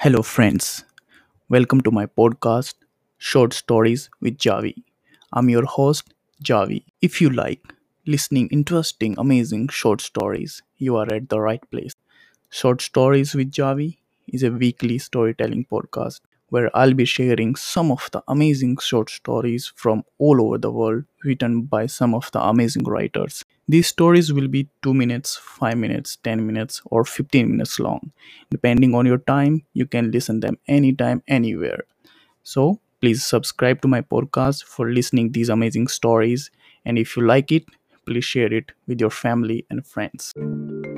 Hello, friends. Welcome to my podcast, Short Stories with Javi. I'm your host, Javi. If you like listening interesting, amazing short stories, you are at the right place. Short Stories with Javi is a weekly storytelling podcast where I'll be sharing some of the amazing short stories from all over the world written by some of the amazing writers. These stories will be 2 minutes, 5 minutes, 10 minutes, or 15 minutes long. Depending on your time, you can listen them anytime, anywhere. So please subscribe to my podcast for listening these amazing stories. And if you like it, please share it with your family and friends.